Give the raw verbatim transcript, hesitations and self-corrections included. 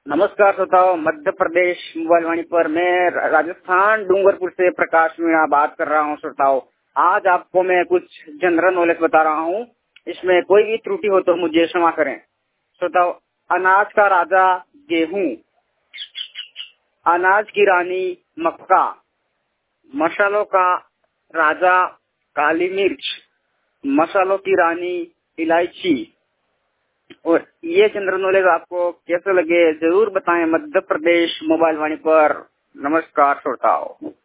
नमस्कार श्रोताओं, मध्य प्रदेश मोबाइल वाणी पर मैं राजस्थान डूंगरपुर से प्रकाश मीणा बात कर रहा हूं। श्रोताओं, आज आपको मैं कुछ जनरल नॉलेज बता रहा हूं। इसमें कोई भी त्रुटि हो तो मुझे क्षमा करें। श्रोताओं, अनाज का राजा गेहूं, अनाज की रानी मक्का, मसालों का राजा काली मिर्च, मसालों की रानी इलायची। और ये जनरल नॉलेज आपको कैसे लगे जरूर बताएं। मध्य प्रदेश मोबाइल वाणी पर नमस्कार श्रोताओं।